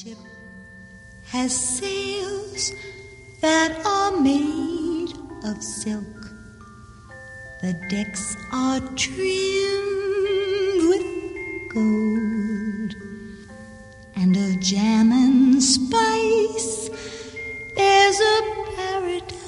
ship has sails that are made of silk. The decks are trimmed with gold, and of jam and spice there's a paradise